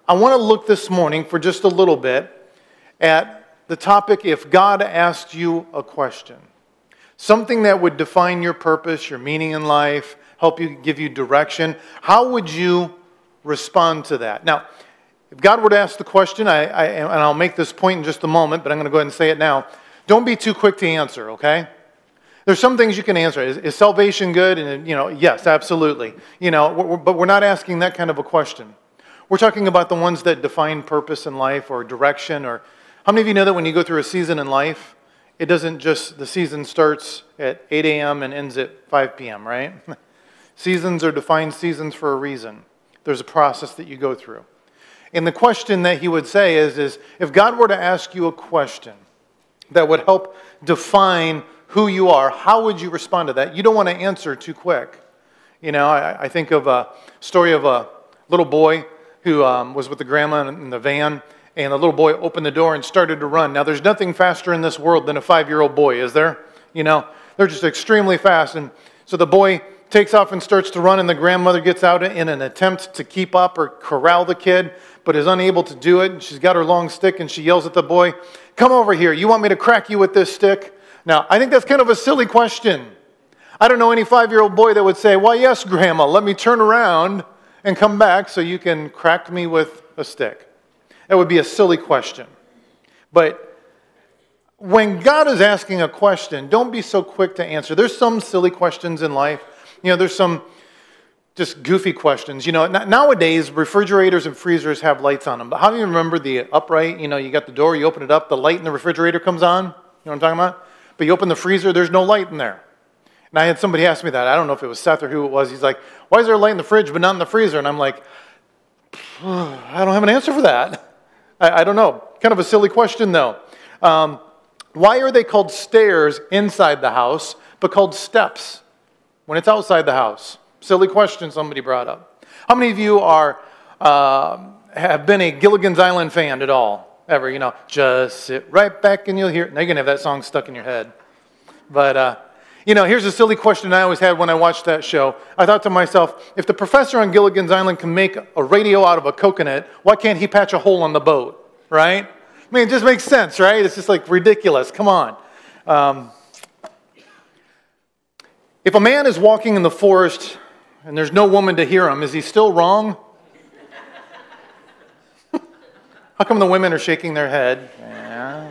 I want to look this morning for just a little bit at the topic, if God asked you a question. Something that would define your purpose, your meaning in life, help you, give you direction. How would you respond to that? Now, if God were to ask the question, and I'll make this point in just a moment, but I'm going to go ahead and say it now. Don't be too quick to answer, okay? There's some things you can answer. Is salvation good? And yes, absolutely. But we're not asking that kind of a question. We're talking about the ones that define purpose in life or direction. Or how many of you know that when you go through a season in life, it doesn't just, the season starts at 8 a.m. and ends at 5 p.m., right? Seasons are defined seasons for a reason. There's a process that you go through. And the question that he would say is if God were to ask you a question that would help define who you are, how would you respond to that? You don't want to answer too quick. I think of a story of a little boy who was with the grandma in the van, and the little boy opened the door and started to run. Now, there's nothing faster in this world than a 5-year-old boy, is there? They're just extremely fast. And so the boy takes off and starts to run, and the grandmother gets out in an attempt to keep up or corral the kid, but is unable to do it. And she's got her long stick, and she yells at the boy, "Come over here. You want me to crack you with this stick?" Now, I think that's kind of a silly question. I don't know any 5-year-old boy that would say, "Well, yes, Grandma, let me turn around and come back so you can crack me with a stick." That would be a silly question. But when God is asking a question, don't be so quick to answer. There's some silly questions in life. There's some just goofy questions. Nowadays, refrigerators and freezers have lights on them. But how do you remember the upright? You got the door, you open it up, the light in the refrigerator comes on. You know what I'm talking about? But you open the freezer, there's no light in there. And I had somebody ask me that. I don't know if it was Seth or who it was. He's like, "Why is there a light in the fridge but not in the freezer?" And I'm like, I don't have an answer for that. I don't know. Kind of a silly question, though. Why are they called stairs inside the house, but called steps when it's outside the house? Silly question somebody brought up. How many of you have been a Gilligan's Island fan at all? Ever, just sit right back and you'll hear it. Now you're going to have that song stuck in your head. But, here's a silly question I always had when I watched that show. I thought to myself, if the professor on Gilligan's Island can make a radio out of a coconut, why can't he patch a hole on the boat, right? I mean, it just makes sense, right? It's just like ridiculous. Come on. If a man is walking in the forest and there's no woman to hear him, is he still wrong? How come the women are shaking their head? Yeah.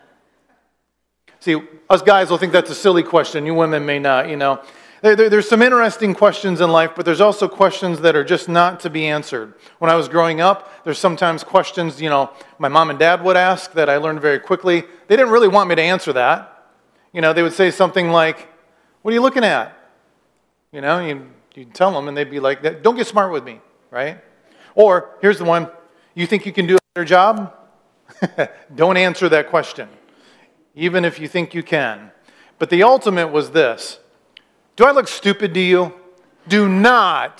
See, us guys will think that's a silly question. You women may not, There's some interesting questions in life, but there's also questions that are just not to be answered. When I was growing up, there's sometimes questions, my mom and dad would ask that I learned very quickly. They didn't really want me to answer that. They would say something like, "What are you looking at?" You'd tell them, and they'd be like, "Don't get smart with me," right? Or, here's the one, "You think you can do a better job?" Don't answer that question, even if you think you can. But the ultimate was this: do I look stupid to you? Do not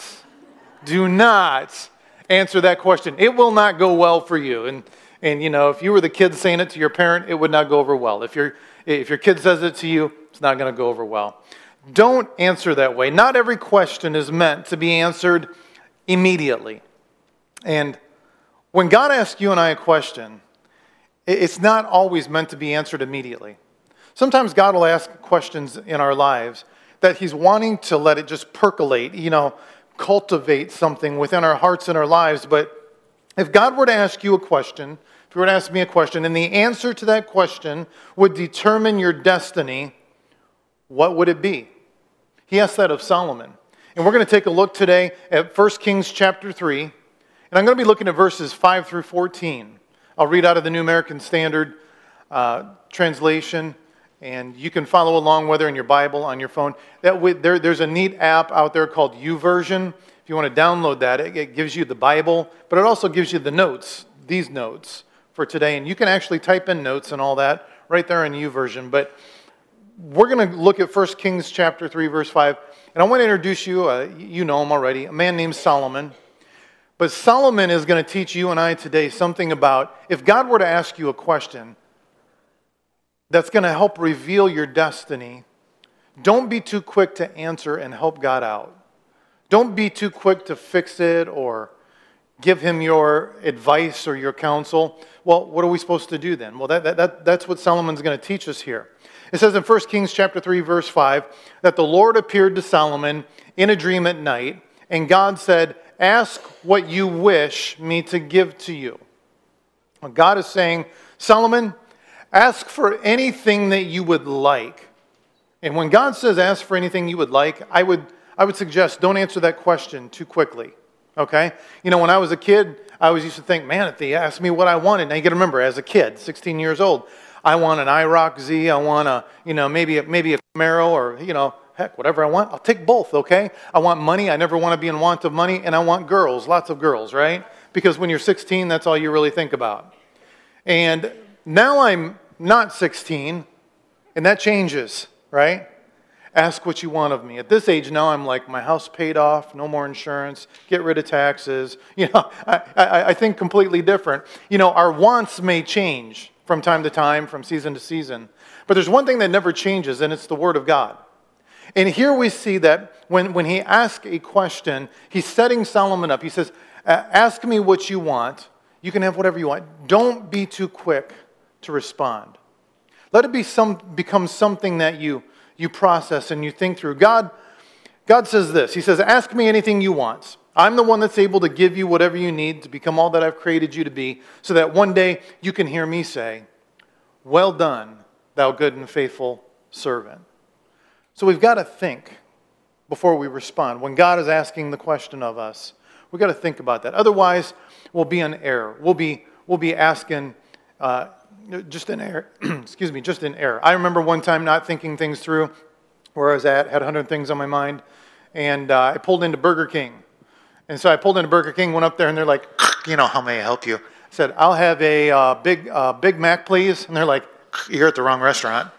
answer that question. It will not go well for you. And if you were the kid saying it to your parent, it would not go over well. If your kid says it to you, it's not going to go over well. Don't answer that way. Not every question is meant to be answered immediately. And when God asks you and I a question, it's not always meant to be answered immediately. Sometimes God will ask questions in our lives that he's wanting to let it just percolate, cultivate something within our hearts and our lives. But if God were to ask you a question, if you were to ask me a question, and the answer to that question would determine your destiny, what would it be? He asked that of Solomon. And we're going to take a look today at 1 Kings chapter 3. And I'm going to be looking at verses 5 through 14. I'll read out of the New American Standard translation. And you can follow along, whether in your Bible, on your phone. There's a neat app out there called YouVersion. If you want to download that, it gives you the Bible, but it also gives you the notes, these notes for today. And you can actually type in notes and all that right there in YouVersion. But we're going to look at 1 Kings chapter 3, verse 5. And I want to introduce you, you know him already, a man named Solomon. But Solomon is going to teach you and I today something about if God were to ask you a question that's going to help reveal your destiny, don't be too quick to answer and help God out. Don't be too quick to fix it or give him your advice or your counsel. Well, what are we supposed to do then? Well, that's what Solomon's going to teach us here. It says in 1 Kings chapter 3, verse 5, that the Lord appeared to Solomon in a dream at night, and God said, ask what you wish me to give to you. Well, God is saying, Solomon, ask for anything that you would like. And when God says ask for anything you would like, I would suggest don't answer that question too quickly. Okay? You know, when I was a kid, I always used to think, man, if they asked me what I wanted, now you got to remember, as a kid, 16 years old, I want an IROC Z, I want a, maybe a Camaro, or, heck, whatever I want, I'll take both, okay? I want money, I never want to be in want of money, and I want girls, lots of girls, right? Because when you're 16, that's all you really think about. And now I'm not 16, and that changes, right? Ask what you want of me. At this age now, I'm like, my house paid off, no more insurance, get rid of taxes. I think completely different. Our wants may change from time to time, from season to season. But there's one thing that never changes, and it's the Word of God. And here we see that when he asks a question, he's setting Solomon up. He says, ask me what you want. You can have whatever you want. Don't be too quick to respond. Let it become something that you process and you think through. God says this. He says, ask me anything you want. I'm the one that's able to give you whatever you need to become all that I've created you to be, so that one day you can hear me say, well done, thou good and faithful servant. So we've got to think before we respond. When God is asking the question of us, we've got to think about that. Otherwise, we'll be in error. We'll be asking just in error. Excuse me, just in error. I remember one time not thinking things through where I was at, had 100 things on my mind, and I pulled into Burger King. And so I pulled into Burger King, went up there, and they're like, how may I help you? I said, I'll have a Big Mac, please. And they're like, you're at the wrong restaurant.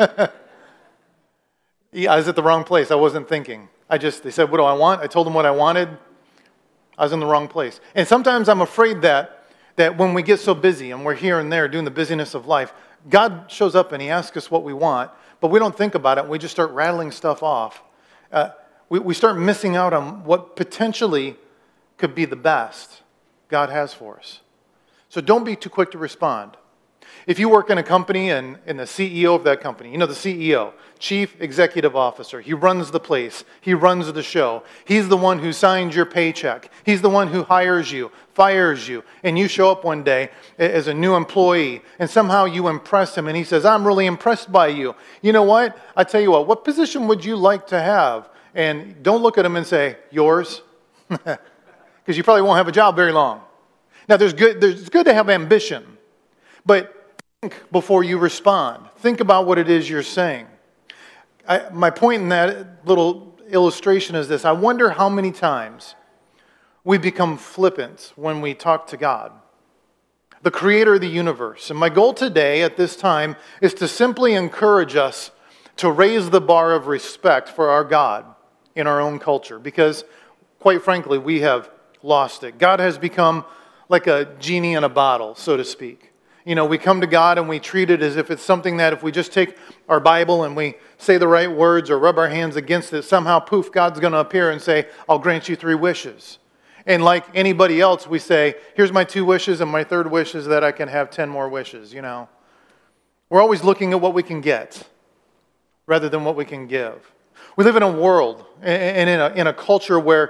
Yeah, I was at the wrong place. I wasn't thinking. They said, what do I want? I told them what I wanted. I was in the wrong place. And sometimes I'm afraid that when we get so busy and we're here and there doing the busyness of life, God shows up and he asks us what we want, but we don't think about it. We just start rattling stuff off. We start missing out on what potentially could be the best God has for us. So don't be too quick to respond. If you work in a company and the CEO of that company, the CEO, Chief Executive Officer, he runs the place, he runs the show. He's the one who signs your paycheck. He's the one who hires you, fires you, and you show up one day as a new employee, and somehow you impress him, and he says, I'm really impressed by you. You know what? I tell you what position would you like to have? And don't look at him and say, yours, because you probably won't have a job very long. Now, it's good to have ambition, but think before you respond. Think about what it is you're saying. My point in that little illustration is this. I wonder how many times we become flippant when we talk to God, the creator of the universe. And my goal today at this time is to simply encourage us to raise the bar of respect for our God in our own culture, because quite frankly, we have lost it. God has become like a genie in a bottle, so to speak. We come to God and we treat it as if it's something that if we just take our Bible and we say the right words or rub our hands against it, somehow, poof, God's going to appear and say, I'll grant you 3 wishes. And like anybody else, we say, here's my 2 wishes, and my 3rd wish is that I can have 10 more wishes, We're always looking at what we can get rather than what we can give. We live in a world and in a culture where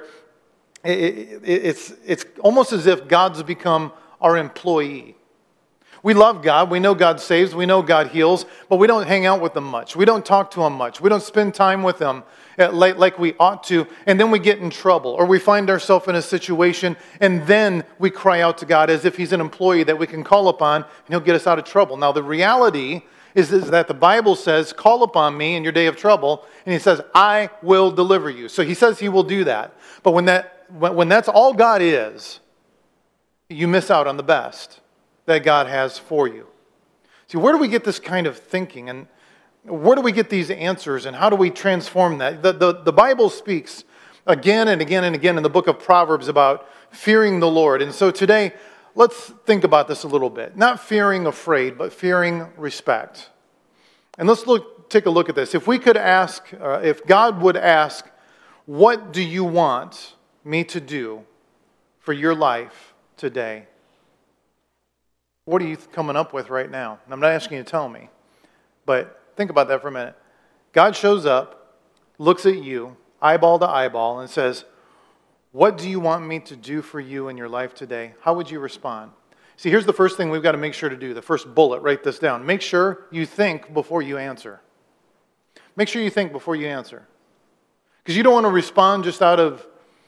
it's almost as if God's become our employee. We love God. We know God saves. We know God heals. But we don't hang out with Him much. We don't talk to Him much. We don't spend time with Him like we ought to. And then we get in trouble. Or we find ourselves in a situation and then we cry out to God as if He's an employee that we can call upon and He'll get us out of trouble. Now the reality is that the Bible says, call upon me in your day of trouble. And He says, I will deliver you. So He says He will do that. But when that's all God is, you miss out on the best that God has for you. See, where do we get this kind of thinking? And where do we get these answers? And how do we transform that? The Bible speaks again and again and again in the book of Proverbs about fearing the Lord. And so today, let's think about this a little bit. Not fearing afraid, but fearing respect. And let's take a look at this. If we could ask, if God would ask, what do you want me to do for your life today? What are you coming up with right now? And I'm not asking you to tell me, but think about that for a minute. God shows up, looks at you, eyeball to eyeball, and says, what do you want me to do for you in your life today? How would you respond? See, here's the first thing we've got to make sure to do. The first bullet, write this down. Make sure you think before you answer. Make sure you think before you answer. Because you don't want to respond just out of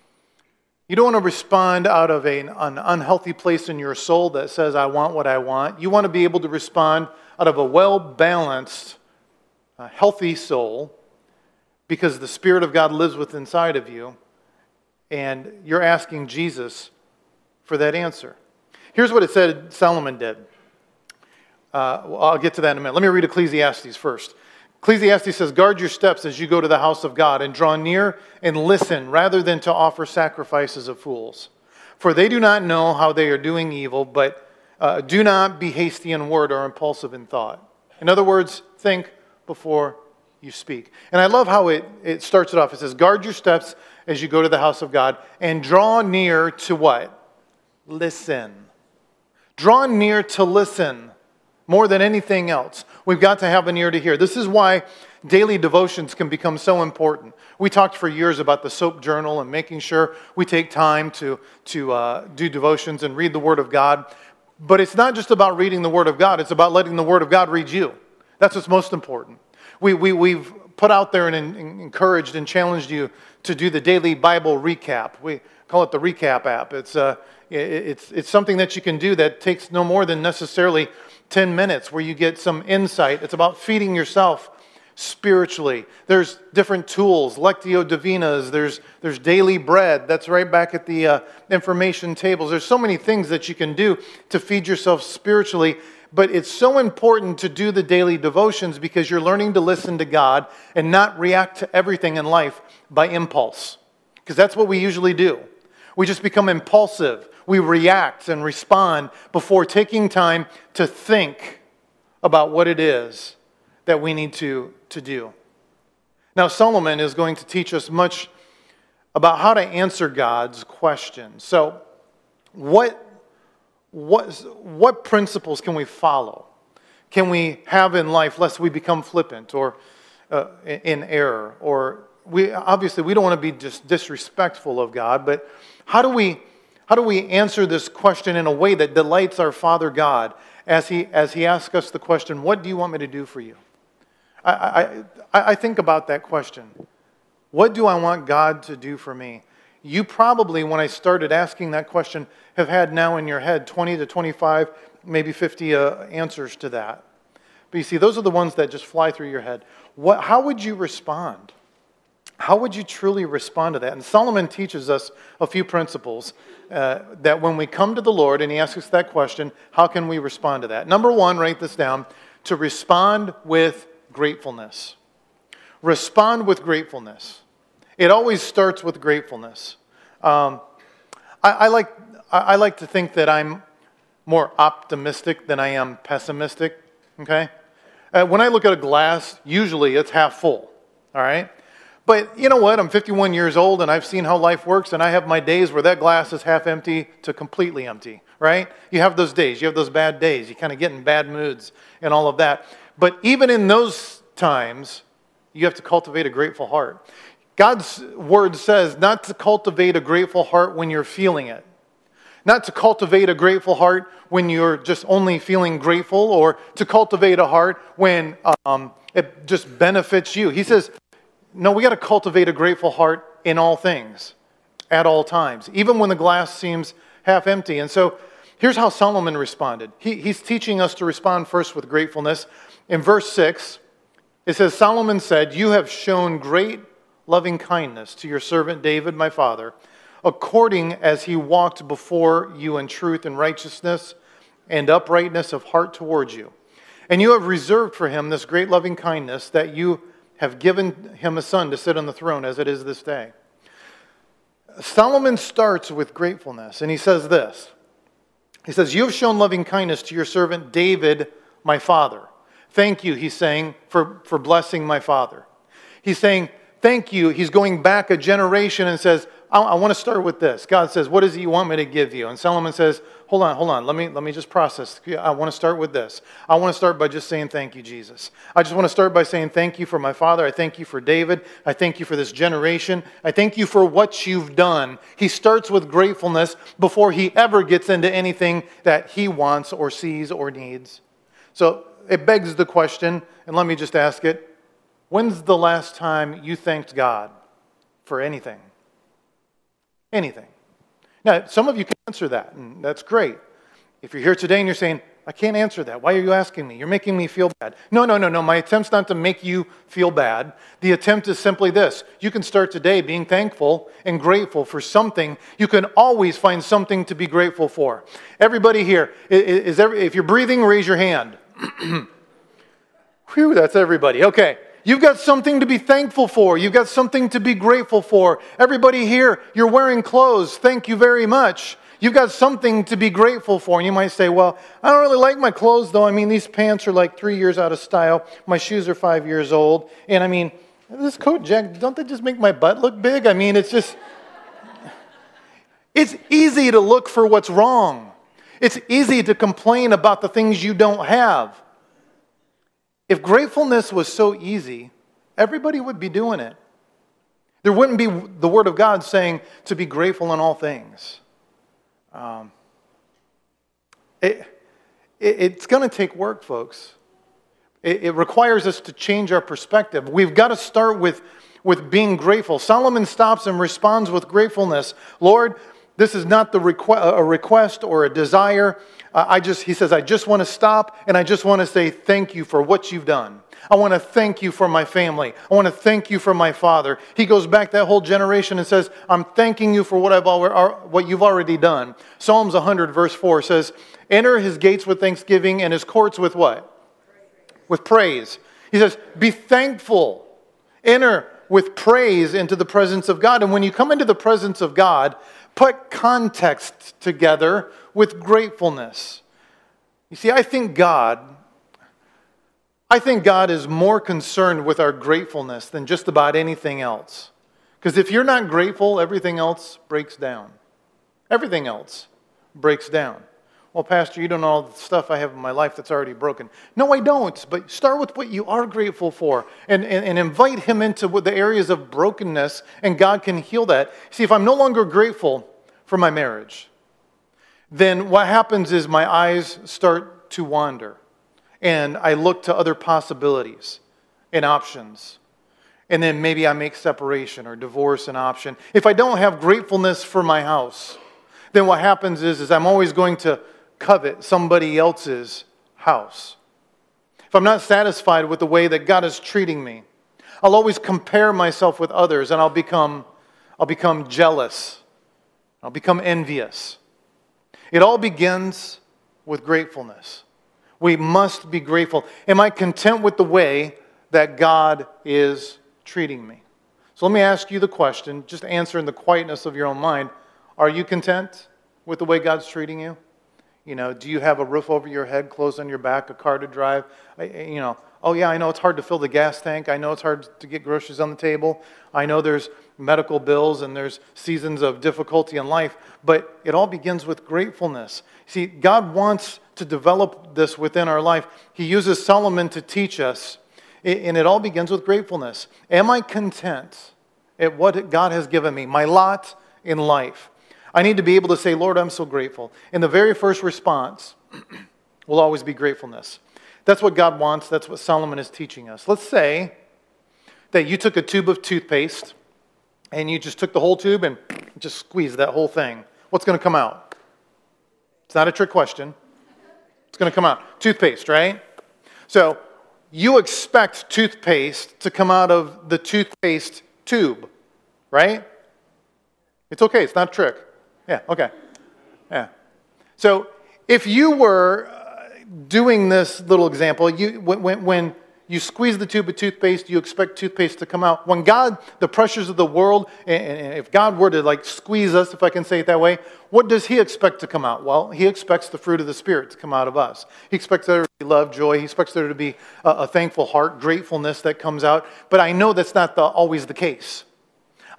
an unhealthy place in your soul that says, I want what I want. You want to be able to respond out of a well-balanced, healthy soul, because the Spirit of God lives within inside of you, and you're asking Jesus for that answer. Here's what it said Solomon did. I'll get to that in a minute. Let me read Ecclesiastes first. Ecclesiastes says, guard your steps as you go to the house of God, and draw near and listen, rather than to offer sacrifices of fools. For they do not know how they are doing evil, but do not be hasty in word or impulsive in thought. In other words, think before you speak. And I love how it starts it off. It says, guard your steps as you go to the house of God, and draw near to what? Listen. Draw near to listen more than anything else. We've got to have an ear to hear. This is why daily devotions can become so important. We talked for years about the SOAP journal and making sure we take time to do devotions and read the Word of God. But it's not just about reading the Word of God. It's about letting the Word of God read you. That's what's most important. We've put out there and encouraged and challenged you to do the daily Bible recap. We call it the Recap app. It's something that you can do that takes no more than necessarily 10 minutes where you get some insight. It's about feeding yourself spiritually. There's different tools, Lectio Divinas, there's daily bread. That's right back at the information tables. There's so many things that you can do to feed yourself spiritually, but it's so important to do the daily devotions because you're learning to listen to God and not react to everything in life by impulse. Because that's what we usually do. We just become impulsive. We react and respond before taking time to think about what it is that we need to do. Now, Solomon is going to teach us much about how to answer God's questions. So, what principles can we follow? Can we have in life lest we become flippant or in error? Or we don't want to be just disrespectful of God, but how do we answer this question in a way that delights our Father God as He asks us the question, what do you want me to do for you? I think about that question. What do I want God to do for me? You probably, when I started asking that question, have had now in your head 20 to 25, maybe 50 answers to that. But you see, those are the ones that just fly through your head. How would you respond? How would you truly respond to that? And Solomon teaches us a few principles that when we come to the Lord and He asks us that question, how can we respond to that? Number one, write this down, to respond with gratefulness. Respond with gratefulness. It always starts with gratefulness. I like to think that I'm more optimistic than I am pessimistic. Okay? When I look at a glass, usually it's half full. All right? But you know what? I'm 51 years old and I've seen how life works, and I have my days where that glass is half empty to completely empty, right? You have those days. You have those bad days. You kind of get in bad moods and all of that. But even in those times, you have to cultivate a grateful heart. God's word says not to cultivate a grateful heart when you're feeling it. Not to cultivate a grateful heart when you're just only feeling grateful, or to cultivate a heart when it just benefits you. He says, no, we got to cultivate a grateful heart in all things, at all times, even when the glass seems half empty. And so here's how Solomon responded. He's teaching us to respond first with gratefulness. In verse 6, it says, Solomon said, you have shown great loving kindness to your servant David, my father, according as he walked before you in truth and righteousness and uprightness of heart towards you. And you have reserved for him this great loving kindness, that you have given him a son to sit on the throne as it is this day. Solomon starts with gratefulness, and he says this. He says, you have shown loving kindness to your servant David, my father. Thank you, he's saying, for blessing my father. He's saying, thank you. He's going back a generation and says, I want to start with this. God says, what is it you want me to give you? And Solomon says, hold on. Let me just process. I want to start with this. I want to start by just saying thank you, Jesus. I just want to start by saying thank you for my father. I thank you for David. I thank you for this generation. I thank you for what you've done. He starts with gratefulness before he ever gets into anything that he wants or sees or needs. So it begs the question, and let me just ask it, when's the last time you thanked God for anything? Anything. Now, some of you can answer that, and that's great. If you're here today and you're saying, I can't answer that. Why are you asking me? You're making me feel bad. No. My attempt's not to make you feel bad. The attempt is simply this. You can start today being thankful and grateful for something. You can always find something to be grateful for. Everybody here, if you're breathing, raise your hand. Whew, that's everybody. Okay. You've got something to be thankful for. You've got something to be grateful for. Everybody here, you're wearing clothes. Thank you very much. You've got something to be grateful for. And you might say, well, I don't really like my clothes, though. I mean, these pants are like 3 years out of style. My shoes are 5 years old. And I mean, this coat, Jack, don't they just make my butt look big? I mean, it's just, it's easy to look for what's wrong. It's easy to complain about the things you don't have. If gratefulness was so easy, everybody would be doing it. There wouldn't be the Word of God saying to be grateful in all things. It's going to take work, folks. It requires us to change our perspective. We've got to start with being grateful. Solomon stops and responds with gratefulness. Lord, this is not a request or a desire. He says, I just want to stop and I just want to say thank you for what you've done. I want to thank you for my family. I want to thank you for my father. He goes back that whole generation and says, I'm thanking you for what you've already done. Psalms 100 verse 4 says, enter his gates with thanksgiving and his courts with what? With praise. He says, be thankful. Enter with praise into the presence of God. And when you come into the presence of God, put context together with gratefulness. You see, I think God is more concerned with our gratefulness than just about anything else. Because if you're not grateful, everything else breaks down. Everything else breaks down. Well, Pastor, you don't know all the stuff I have in my life that's already broken. No, I don't. But start with what you are grateful for and invite him into the areas of brokenness, and God can heal that. See, if I'm no longer grateful for my marriage, then what happens is my eyes start to wander, and I look to other possibilities and options. And then maybe I make separation or divorce an option. If I don't have gratefulness for my house, then what happens is I'm always going to covet somebody else's house. If I'm not satisfied with the way that God is treating me, I'll always compare myself with others, and I'll become jealous. I'll become envious. It all begins with gratefulness. We must be grateful. Am I content with the way that God is treating me? So let me ask you the question, just answer in the quietness of your own mind. Are you content with the way God's treating you? You know, do you have a roof over your head, clothes on your back, a car to drive? Oh yeah, I know it's hard to fill the gas tank. I know it's hard to get groceries on the table. I know there's medical bills and there's seasons of difficulty in life, but it all begins with gratefulness. See, God wants to develop this within our life. He uses Solomon to teach us, and it all begins with gratefulness. Am I content at what God has given me, my lot in life? I need to be able to say, Lord, I'm so grateful. And the very first response will always be gratefulness. That's what God wants. That's what Solomon is teaching us. Let's say that you took a tube of toothpaste and you just took the whole tube and just squeezed that whole thing. What's going to come out? It's not a trick question. It's going to come out. Toothpaste, right? So you expect toothpaste to come out of the toothpaste tube, right? It's okay. It's not a trick. Yeah, okay. Yeah. So if you were doing this little example, when you squeeze the tube of toothpaste, you expect toothpaste to come out. When God, the pressures of the world, and if God were to squeeze us, if I can say it that way, what does he expect to come out? Well, he expects the fruit of the Spirit to come out of us. He expects there to be love, joy. He expects there to be a thankful heart, gratefulness that comes out. But I know that's not always the case.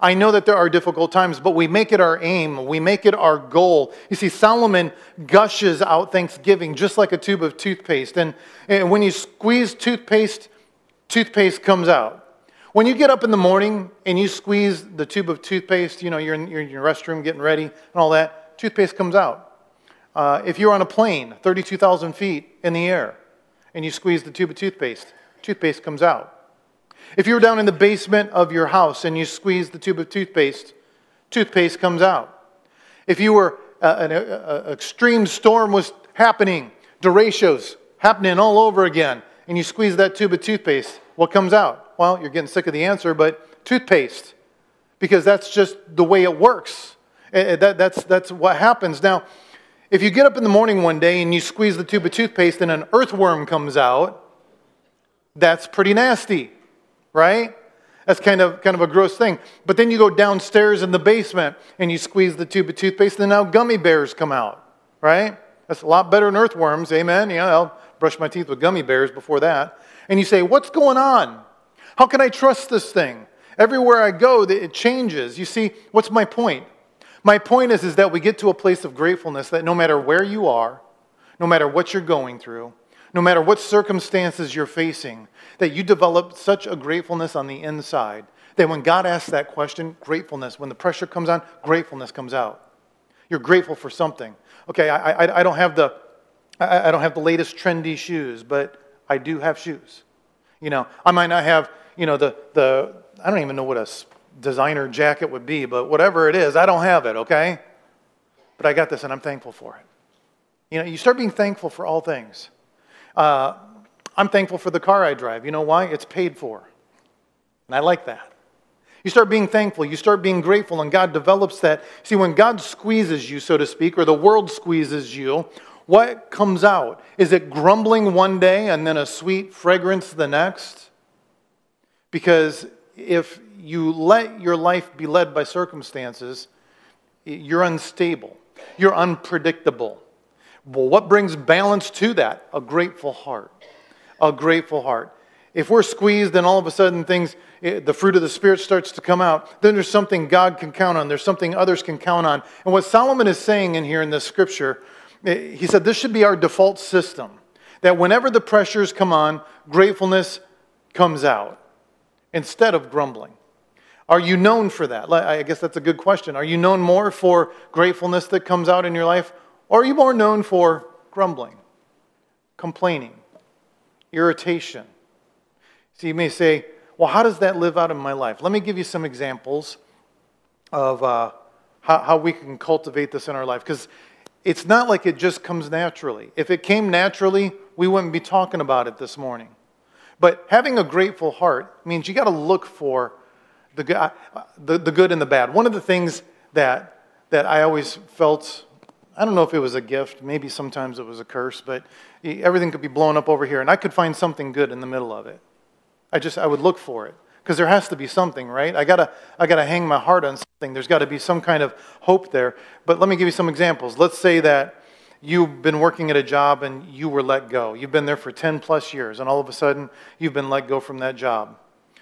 I know that there are difficult times, but we make it our aim. We make it our goal. You see, Solomon gushes out thanksgiving just like a tube of toothpaste. And when you squeeze toothpaste, toothpaste comes out. When you get up in the morning and you squeeze the tube of toothpaste, you're in your restroom getting ready and all that, toothpaste comes out. If you're on a plane, 32,000 feet in the air, and you squeeze the tube of toothpaste, toothpaste comes out. If you were down in the basement of your house and you squeeze the tube of toothpaste, toothpaste comes out. If you were, an extreme storm was happening, derechos happening all over again, and you squeeze that tube of toothpaste, what comes out? Well, you're getting sick of the answer, but toothpaste, because that's just the way it works. That's what happens. Now, if you get up in the morning one day and you squeeze the tube of toothpaste and an earthworm comes out, that's pretty nasty. Right? That's kind of a gross thing. But then you go downstairs in the basement and you squeeze the tube of toothpaste and now gummy bears come out. Right? That's a lot better than earthworms. Amen? I'll brush my teeth with gummy bears before that. And you say, what's going on? How can I trust this thing? Everywhere I go, it changes. You see, what's my point? My point is that we get to a place of gratefulness that no matter where you are, no matter what you're going through, no matter what circumstances you're facing, that you develop such a gratefulness on the inside that when God asks that question, gratefulness, when the pressure comes on, gratefulness comes out. You're grateful for something. Okay, I don't have the latest trendy shoes, but I do have shoes. I might not have the I don't even know what a designer jacket would be, but whatever it is, I don't have it. Okay, but I got this, and I'm thankful for it. You start being thankful for all things. I'm thankful for the car I drive. You know why? It's paid for. And I like that. You start being thankful. You start being grateful, and God develops that. See, when God squeezes you, so to speak, or the world squeezes you, what comes out? Is it grumbling one day and then a sweet fragrance the next? Because if you let your life be led by circumstances, you're unstable. You're unpredictable. Well, what brings balance to that? A grateful heart. A grateful heart. If we're squeezed and all of a sudden the fruit of the Spirit starts to come out, then there's something God can count on. There's something others can count on. And what Solomon is saying in here in this scripture, he said this should be our default system. That whenever the pressures come on, gratefulness comes out instead of grumbling. Are you known for that? I guess that's a good question. Are you known more for gratefulness that comes out in your life? Or are you more known for grumbling, complaining, irritation? So you may say, well, how does that live out in my life? Let me give you some examples of how we can cultivate this in our life. Because it's not like it just comes naturally. If it came naturally, we wouldn't be talking about it this morning. But having a grateful heart means you got to look for the good and the bad. One of the things that I always felt, I don't know if it was a gift, maybe sometimes it was a curse, but everything could be blown up over here, and I could find something good in the middle of it. I would look for it, because there has to be something, right? I gotta hang my heart on something. There's got to be some kind of hope there. But let me give you some examples. Let's say that you've been working at a job and you were let go. You've been there for 10 plus years, and all of a sudden you've been let go from that job.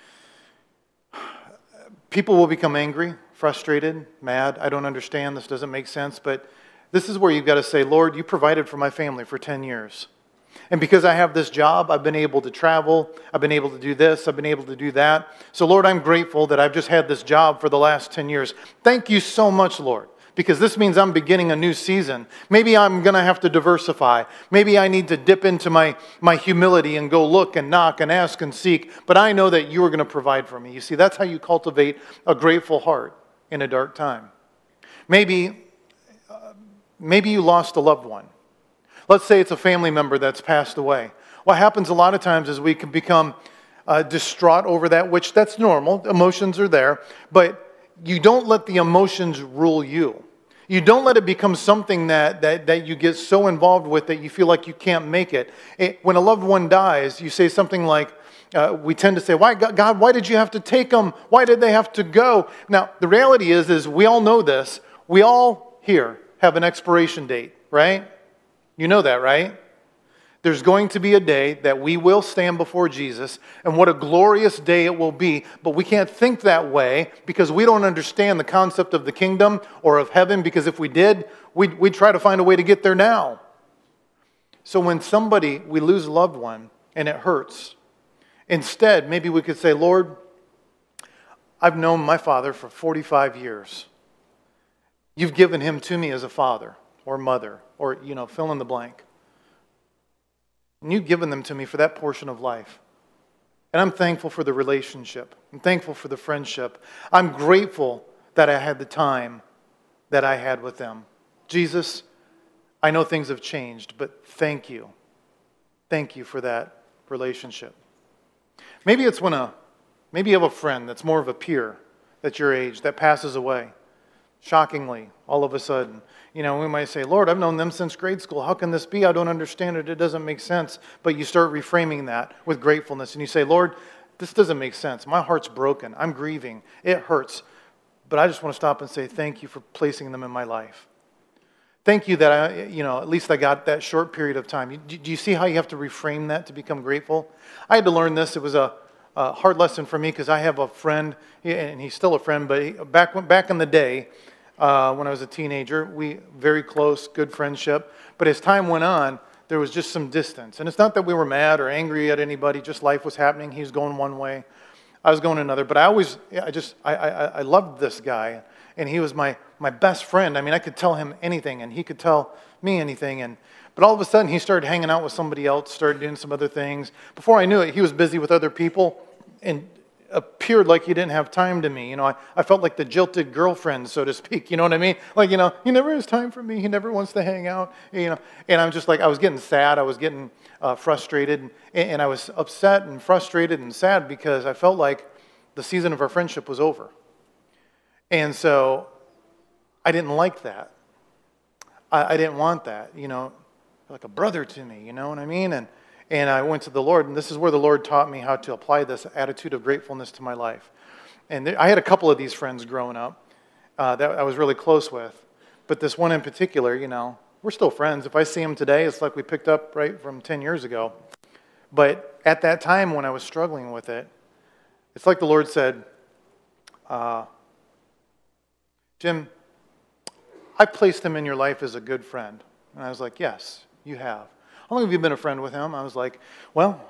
People will become angry, frustrated, mad. I don't understand. This doesn't make sense. But this is where you've got to say, Lord, you provided for my family for 10 years. And because I have this job, I've been able to travel. I've been able to do this. I've been able to do that. So, Lord, I'm grateful that I've just had this job for the last 10 years. Thank you so much, Lord, because this means I'm beginning a new season. Maybe I'm going to have to diversify. Maybe I need to dip into my humility and go look and knock and ask and seek. But I know that you are going to provide for me. You see, that's how you cultivate a grateful heart in a dark time. Maybe you lost a loved one. Let's say it's a family member that's passed away. What happens a lot of times is we can become distraught over that, which that's normal. Emotions are there. But you don't let the emotions rule you. You don't let it become something that you get so involved with that you feel like you can't make it. When a loved one dies, you say something like, we tend to say, "Why, God, why did you have to take them? Why did they have to go?" Now, the reality is we all know this. We all here have an expiration date, right? You know that, right? There's going to be a day that we will stand before Jesus, and what a glorious day it will be, but we can't think that way because we don't understand the concept of the kingdom or of heaven, because if we did, we'd try to find a way to get there now. So when we lose a loved one and it hurts, instead, maybe we could say, Lord, I've known my father for 45 years. You've given him to me as a father or mother or, fill in the blank. And you've given them to me for that portion of life. And I'm thankful for the relationship. I'm thankful for the friendship. I'm grateful that I had the time that I had with them. Jesus, I know things have changed, but thank you. Thank you for that relationship. Maybe you have a friend that's more of a peer that's your age that passes away. Shockingly, all of a sudden. We might say, Lord, I've known them since grade school. How can this be? I don't understand it. It doesn't make sense. But you start reframing that with gratefulness. And you say, Lord, this doesn't make sense. My heart's broken. I'm grieving. It hurts. But I just want to stop and say thank you for placing them in my life. Thank you that at least I got that short period of time. Do you see how you have to reframe that to become grateful? I had to learn this. It was a hard lesson for me because I have a friend, and he's still a friend, but back in the day, when I was a teenager, we very close, good friendship. But as time went on, there was just some distance. And it's not that we were mad or angry at anybody, just life was happening. He was going one way, I was going another. But I loved this guy, and he was my best friend. I mean, I could tell him anything, and he could tell me anything. But all of a sudden, he started hanging out with somebody else, started doing some other things. Before I knew it, he was busy with other people, and appeared like he didn't have time to me. I felt like the jilted girlfriend, so to speak. You know what I mean? Like, he never has time for me. He never wants to hang out. And I'm just like, I was getting sad. I was getting frustrated. And I was upset and frustrated and sad because I felt like the season of our friendship was over. And so I didn't like that. I didn't want that, like a brother to me, you know what I mean? And I went to the Lord, and this is where the Lord taught me how to apply this attitude of gratefulness to my life. And I had a couple of these friends growing up that I was really close with. But this one in particular, we're still friends. If I see him today, it's like we picked up right from 10 years ago. But at that time when I was struggling with it, it's like the Lord said, Jim, I placed him in your life as a good friend. And I was like, yes, you have. How long have you been a friend with him? I was like, well,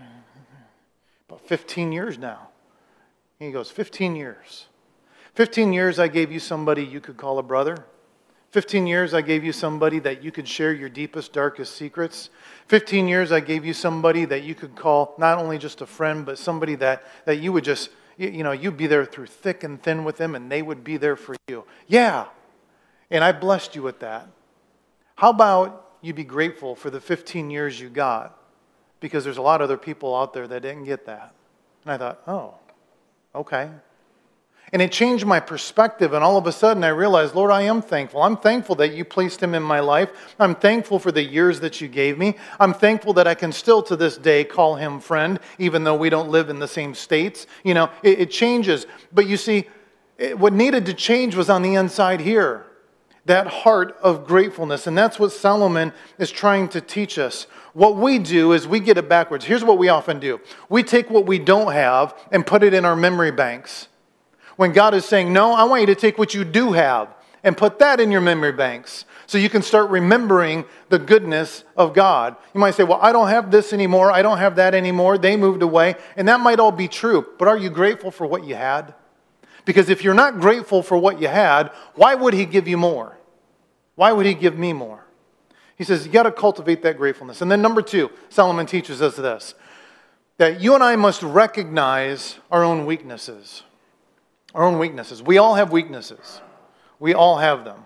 about 15 years now. And he goes, 15 years. 15 years I gave you somebody you could call a brother. 15 years I gave you somebody that you could share your deepest, darkest secrets. 15 years I gave you somebody that you could call not only just a friend, but somebody that you would just, you'd be there through thick and thin with them, and they would be there for you. Yeah. And I blessed you with that. How about you be grateful for the 15 years you got? Because there's a lot of other people out there that didn't get that. And I thought, oh, okay. And it changed my perspective, and all of a sudden I realized, Lord, I am thankful. I'm thankful that you placed him in my life. I'm thankful for the years that you gave me. I'm thankful that I can still to this day call him friend, even though we don't live in the same states. It changes. But you see, what needed to change was on the inside here. That heart of gratefulness. And that's what Solomon is trying to teach us. What we do is we get it backwards. Here's what we often do. We take what we don't have and put it in our memory banks. When God is saying, no, I want you to take what you do have and put that in your memory banks so you can start remembering the goodness of God. You might say, well, I don't have this anymore. I don't have that anymore. They moved away. And that might all be true. But are you grateful for what you had? Because if you're not grateful for what you had, why would he give you more? Why would he give me more? He says, you got to cultivate that gratefulness. And then number 2, Solomon teaches us this, that you and I must recognize our own weaknesses. Our own weaknesses. We all have weaknesses. We all have them.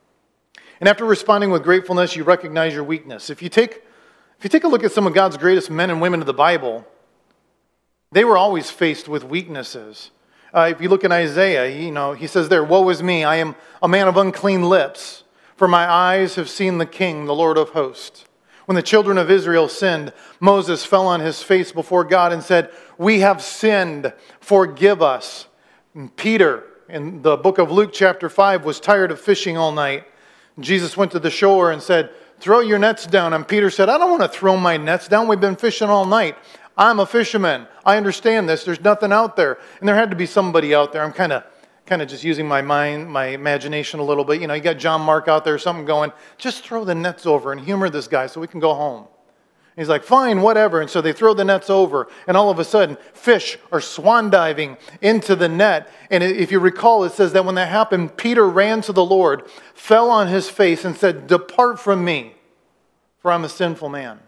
And after responding with gratefulness, you recognize your weakness. If you take a look at some of God's greatest men and women of the Bible, they were always faced with weaknesses. If you look at Isaiah, he says there, woe is me, I am a man of unclean lips. For my eyes have seen the King, the Lord of hosts. When the children of Israel sinned, Moses fell on his face before God and said, we have sinned, forgive us. And Peter, in the book of Luke chapter 5, was tired of fishing all night. Jesus went to the shore and said, throw your nets down. And Peter said, I don't want to throw my nets down. We've been fishing all night. I'm a fisherman. I understand this. There's nothing out there. And there had to be somebody out there. I'm kind of just using my mind, my imagination a little bit. You got John Mark out there, something going, just throw the nets over and humor this guy so we can go home. He's like, fine, whatever. And so they throw the nets over, and all of a sudden, fish are swan diving into the net. And if you recall, it says that when that happened, Peter ran to the Lord, fell on his face, and said, depart from me, for I'm a sinful man.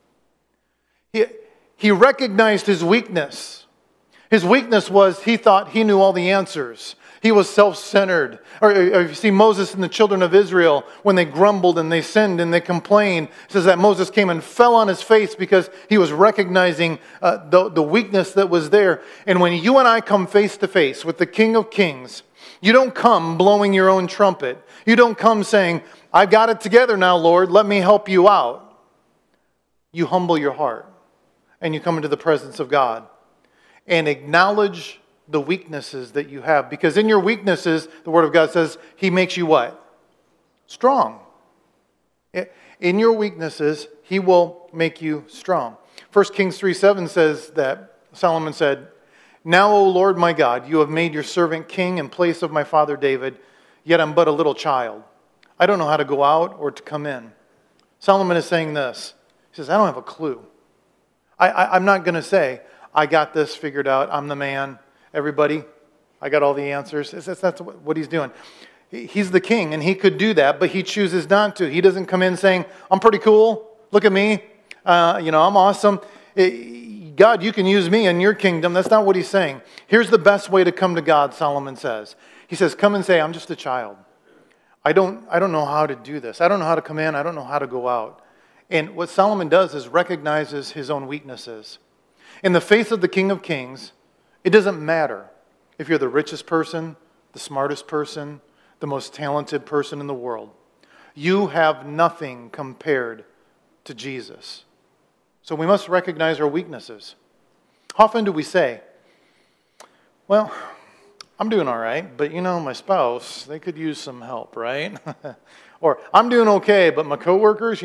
He recognized his weakness. His weakness was he thought he knew all the answers. He was self-centered. Or you see Moses and the children of Israel, when they grumbled and they sinned and they complained, it says that Moses came and fell on his face because he was recognizing the weakness that was there. And when you and I come face to face with the King of Kings, you don't come blowing your own trumpet. You don't come saying, I've got it together now, Lord, let me help you out. You humble your heart and you come into the presence of God and acknowledge the weaknesses that you have. Because in your weaknesses, the Word of God says, He makes you what? Strong. In your weaknesses, He will make you strong. 1 Kings 3:7 says that Solomon said, now, O Lord my God, you have made your servant king in place of my father David, yet I'm but a little child. I don't know how to go out or to come in. Solomon is saying this. He says, I don't have a clue. I'm not going to say, I got this figured out, I'm the man. Everybody, I got all the answers. That's what he's doing. He's the king, and he could do that, but he chooses not to. He doesn't come in saying, I'm pretty cool. Look at me. I'm awesome. God, you can use me in your kingdom. That's not what he's saying. Here's the best way to come to God, Solomon says. He says, come and say, I'm just a child. I don't know how to do this. I don't know how to come in. I don't know how to go out. And what Solomon does is recognizes his own weaknesses. In the face of the King of Kings, it doesn't matter if you're the richest person, the smartest person, the most talented person in the world. You have nothing compared to Jesus. So we must recognize our weaknesses. How often do we say, well, I'm doing all right, but my spouse, they could use some help, right? Or I'm doing okay, but my coworkers,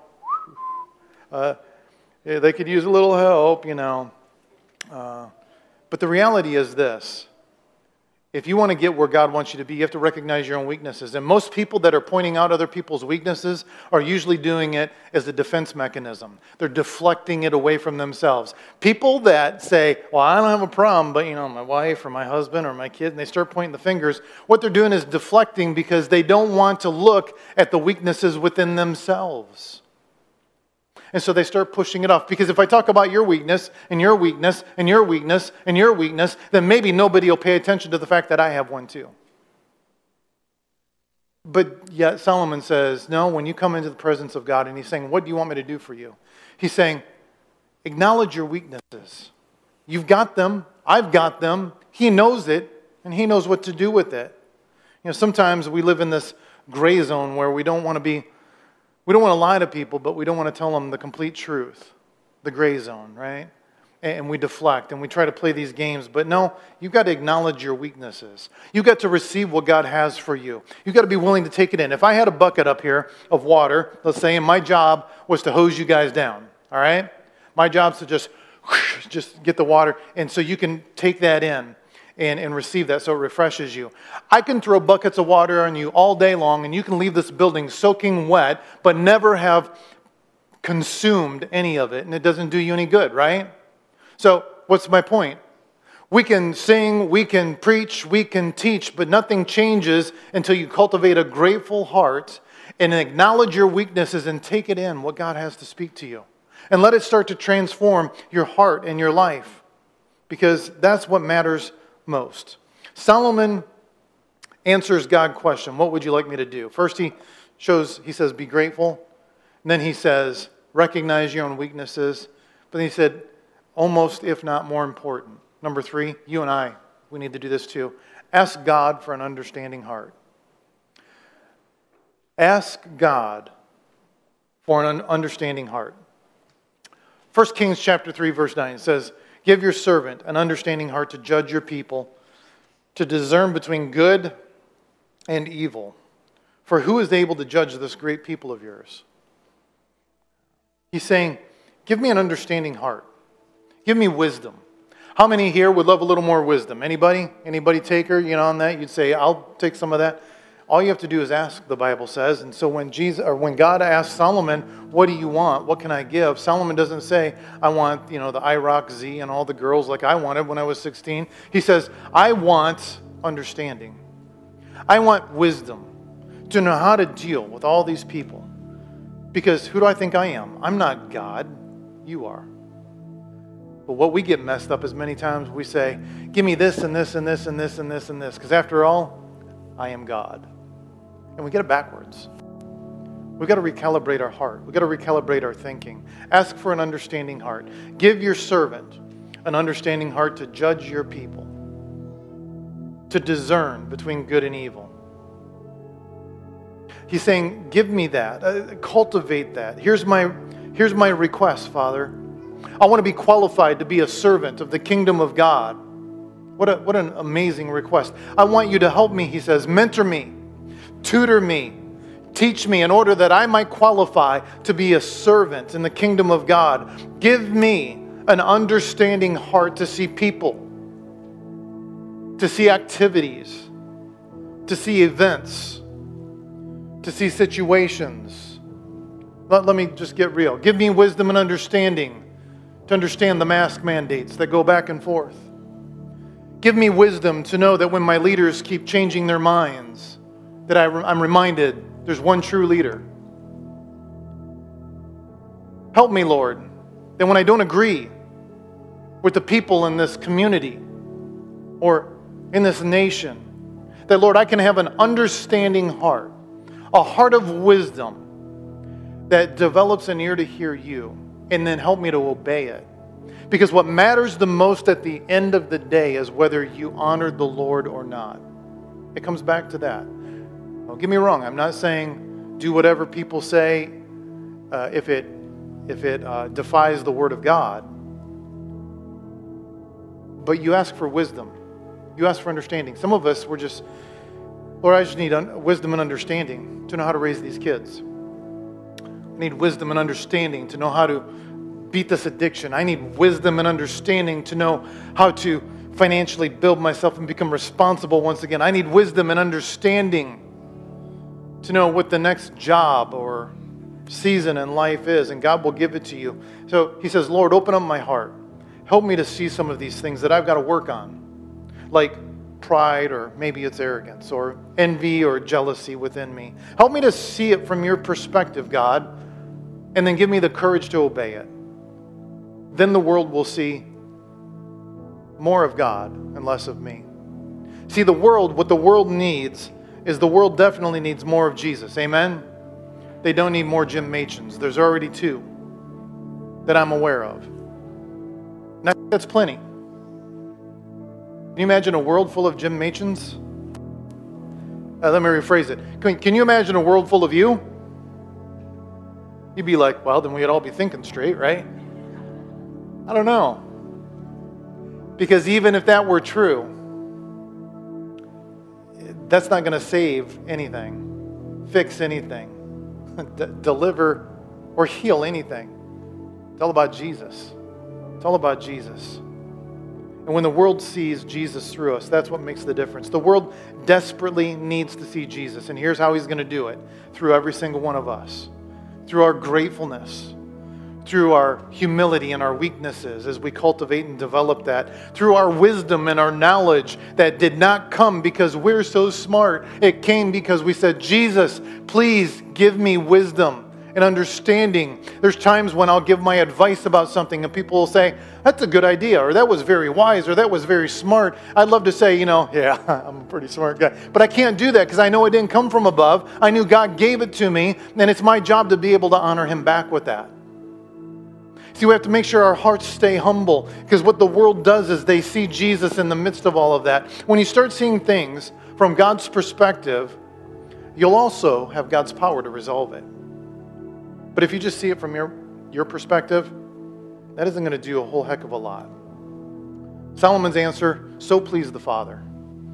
they could use a little help, But the reality is this. If you want to get where God wants you to be, you have to recognize your own weaknesses. And most people that are pointing out other people's weaknesses are usually doing it as a defense mechanism. They're deflecting it away from themselves. People that say, well, I don't have a problem, but my wife or my husband or my kid, and they start pointing the fingers, what they're doing is deflecting because they don't want to look at the weaknesses within themselves. And so they start pushing it off. Because if I talk about your weakness, and your weakness, and your weakness, and your weakness, then maybe nobody will pay attention to the fact that I have one too. But yet Solomon says, no, when you come into the presence of God, and he's saying, what do you want me to do for you? He's saying, acknowledge your weaknesses. You've got them. I've got them. He knows it, and he knows what to do with it. Sometimes we live in this gray zone where we don't want to lie to people, but we don't want to tell them the complete truth, the gray zone, right? And we deflect, and we try to play these games. But no, you've got to acknowledge your weaknesses. You've got to receive what God has for you. You've got to be willing to take it in. If I had a bucket up here of water, let's say, and my job was to hose you guys down, all right? My job's to just get the water, and so you can take that in. And receive that so it refreshes you. I can throw buckets of water on you all day long and you can leave this building soaking wet but never have consumed any of it, and it doesn't do you any good, right? So what's my point? We can sing, we can preach, we can teach, but nothing changes until you cultivate a grateful heart and acknowledge your weaknesses and take it in, what God has to speak to you. And let it start to transform your heart and your life, because that's what matters most. Solomon answers God's question, what would you like me to do? First he says, be grateful. And then he says, recognize your own weaknesses. But then he said, almost if not more important. Number 3, you and I, we need to do this too. Ask God for an understanding heart. Ask God for an understanding heart. 1 Kings chapter 3, verse 9 says, give your servant an understanding heart to judge your people, to discern between good and evil. For who is able to judge this great people of yours? He's saying, give me an understanding heart. Give me wisdom. How many here would love a little more wisdom? Anybody? Anybody taker, on that? You'd say, I'll take some of that. All you have to do is ask, the Bible says. And so when God asked Solomon, what do you want? What can I give? Solomon doesn't say, I want, the IROC Z and all the girls like I wanted when I was 16. He says, I want understanding. I want wisdom to know how to deal with all these people. Because who do I think I am? I'm not God. You are. But what we get messed up is many times we say, give me this and this and this and this and this and this. Because after all, I am God. And we get it backwards. We've got to recalibrate our heart. We've got to recalibrate our thinking. Ask for an understanding heart. Give your servant an understanding heart to judge your people, to discern between good and evil. He's saying, give me that. Cultivate that. Here's my request, Father. I want to be qualified to be a servant of the kingdom of God. What an amazing request. I want you to help me, he says. Mentor me. Tutor me. Teach me in order that I might qualify to be a servant in the kingdom of God. Give me an understanding heart to see people, to see activities, to see events, to see situations. Let me just get real. Give me wisdom and understanding to understand the mask mandates that go back and forth. Give me wisdom to know that when my leaders keep changing their minds, that I'm reminded there's one true leader. Help me, Lord, that when I don't agree with the people in this community or in this nation, that, Lord, I can have an understanding heart, a heart of wisdom that develops an ear to hear you, and then help me to obey it. Because what matters the most at the end of the day is whether you honored the Lord or not. It comes back to that. Don't get me wrong. I'm not saying do whatever people say if it defies the Word of God. But you ask for wisdom. You ask for understanding. Some of us, we're just, Lord, I just need wisdom and understanding to know how to raise these kids. I need wisdom and understanding to know how to beat this addiction. I need wisdom and understanding to know how to financially build myself and become responsible once again. I need wisdom and understanding to know what the next job or season in life is, and God will give it to you. So he says, Lord, open up my heart. Help me to see some of these things that I've got to work on, like pride, or maybe it's arrogance, or envy, or jealousy within me. Help me to see it from your perspective, God, and then give me the courage to obey it. Then the world will see more of God and less of me. See, what the world needs is the world definitely needs more of Jesus. Amen? They don't need more Jim Machens. There's already 2 that I'm aware of. And I think that's plenty. Can you imagine a world full of Jim Machens? Let me rephrase it. Can you imagine a world full of you? You'd be like, well, then we'd all be thinking straight, right? I don't know. Because even if that were true, that's not going to save anything, fix anything, deliver or heal anything. It's all about Jesus. It's all about Jesus. And when the world sees Jesus through us, that's what makes the difference. The world desperately needs to see Jesus. And here's how he's going to do it. Through every single one of us. Through our gratefulness. Through our humility and our weaknesses as we cultivate and develop that. Through our wisdom and our knowledge that did not come because we're so smart. It came because we said, Jesus, please give me wisdom and understanding. There's times when I'll give my advice about something and people will say, that's a good idea, or that was very wise, or that was very smart. I'd love to say, yeah, I'm a pretty smart guy. But I can't do that because I know it didn't come from above. I knew God gave it to me, and it's my job to be able to honor him back with that. See, we have to make sure our hearts stay humble, because what the world does is they see Jesus in the midst of all of that. When you start seeing things from God's perspective, you'll also have God's power to resolve it. But if you just see it from your perspective, that isn't going to do a whole heck of a lot. Solomon's answer, so pleased the Father.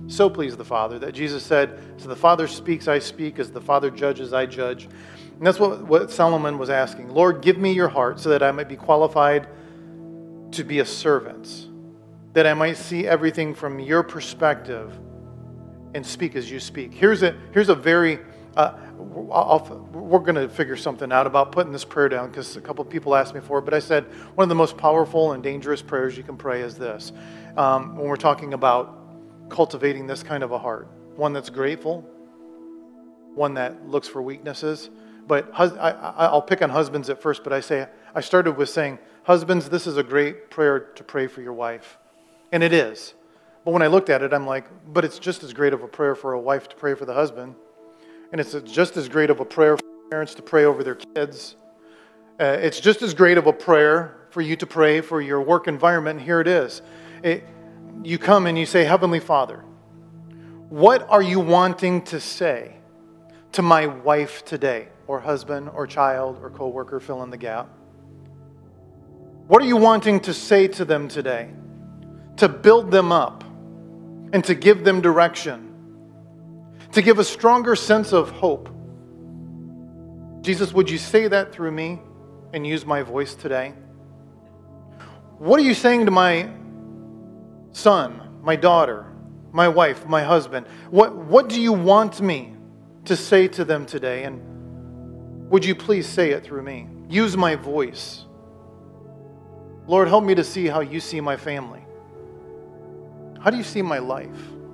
So please the Father that Jesus said, as the Father speaks, I speak. As the Father judges, I judge. And that's what Solomon was asking. Lord, give me your heart so that I might be qualified to be a servant, that I might see everything from your perspective and speak as you speak. Here's a very, we're going to figure something out about putting this prayer down because a couple of people asked me for it, but I said one of the most powerful and dangerous prayers you can pray is this. When we're talking about cultivating this kind of a heart, one that's grateful, one that looks for weaknesses. But I'll pick on husbands at first, but I started with saying, husbands, this is a great prayer to pray for your wife. And it is. But when I looked at it, I'm like, but it's just as great of a prayer for a wife to pray for the husband. And it's just as great of a prayer for parents to pray over their kids. It's just as great of a prayer for you to pray for your work environment. And here it is. You come and you say, Heavenly Father, what are you wanting to say to my wife today? Or husband, or child, or coworker, fill in the gap. What are you wanting to say to them today? To build them up and to give them direction. To give a stronger sense of hope. Jesus, would you say that through me and use my voice today? What are you saying to my son, my daughter, my wife, my husband? What do you want me to say to them today? And would you please say it through me? Use my voice. Lord, help me to see how you see my family. How do you see my life?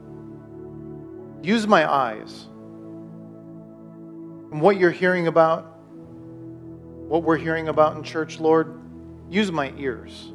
Use my eyes. And what you're hearing about, what we're hearing about in church, Lord, use my ears.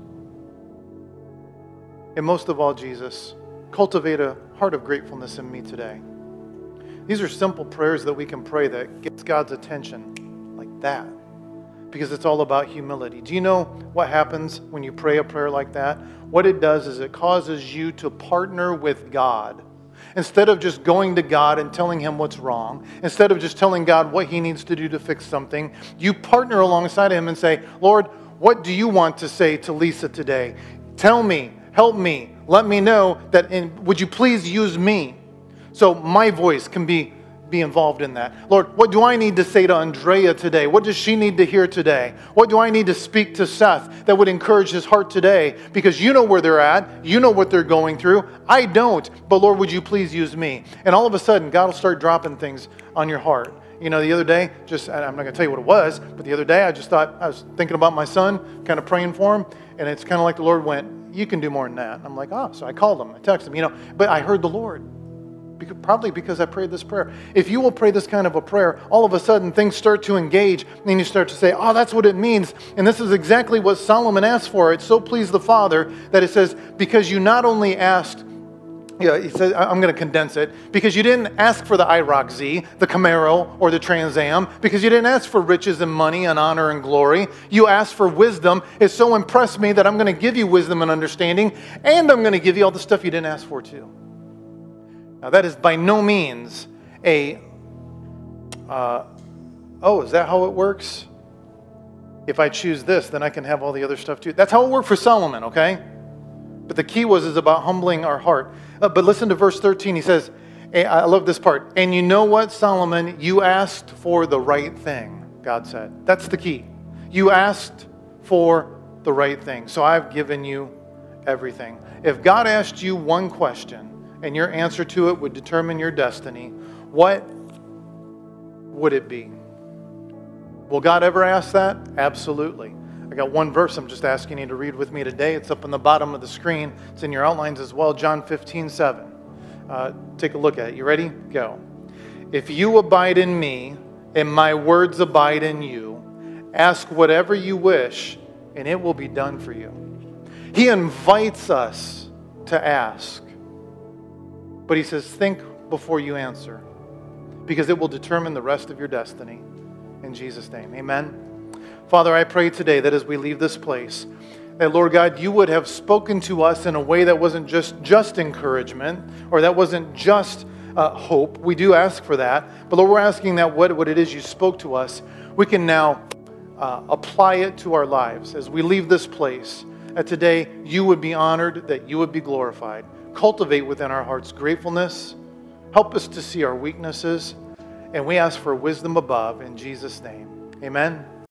And most of all, Jesus, cultivate a heart of gratefulness in me today. These are simple prayers that we can pray that gets God's attention like that, because it's all about humility. Do you know what happens when you pray a prayer like that? What it does is it causes you to partner with God. Instead of just going to God and telling him what's wrong, instead of just telling God what he needs to do to fix something, you partner alongside him and say, Lord, what do you want to say to Lisa today? Tell me, help me, let me know that, and would you please use me so my voice can be involved in that. Lord, what do I need to say to Andrea today? What does she need to hear today? What do I need to speak to Seth that would encourage his heart today? Because you know where they're at. You know what they're going through. I don't. But Lord, would you please use me? And all of a sudden, God will start dropping things on your heart. You know, the other day, I'm not going to tell you what it was, but the other day I just thought, I was thinking about my son, kind of praying for him, and it's kind of like the Lord went, you can do more than that. And I'm like, oh, so I called him, I texted him, but I heard the Lord. Probably because I prayed this prayer. If you will pray this kind of a prayer, all of a sudden things start to engage, and you start to say, oh, that's what it means. And this is exactly what Solomon asked for. It so pleased the Father that it says, because you not only asked, he says, I'm going to condense it, because you didn't ask for the IROC Z, the Camaro, or the Trans Am, because you didn't ask for riches and money and honor and glory. You asked for wisdom. It so impressed me that I'm going to give you wisdom and understanding, and I'm going to give you all the stuff you didn't ask for too. Now, that is by no means is that how it works? If I choose this, then I can have all the other stuff too. That's how it worked for Solomon, okay? But the key is about humbling our heart. But listen to verse 13. He says, I love this part. And you know what, Solomon? You asked for the right thing, God said. That's the key. You asked for the right thing. So I've given you everything. If God asked you one question, and your answer to it would determine your destiny, what would it be? Will God ever ask that? Absolutely. I got one verse I'm just asking you to read with me today. It's up on the bottom of the screen. It's in your outlines as well, John 15:7. Take a look at it. You ready? Go. If you abide in me, and my words abide in you, ask whatever you wish, and it will be done for you. He invites us to ask. But he says, think before you answer, because it will determine the rest of your destiny. In Jesus' name, amen. Father, I pray today that as we leave this place, that, Lord God, you would have spoken to us in a way that wasn't just encouragement, or that wasn't just hope. We do ask for that. But Lord, we're asking that what it is you spoke to us, we can now apply it to our lives. As we leave this place, that today you would be honored, that you would be glorified. cultivate within our hearts gratefulness. Help us to see our weaknesses. And we ask for wisdom above in Jesus' name. Amen.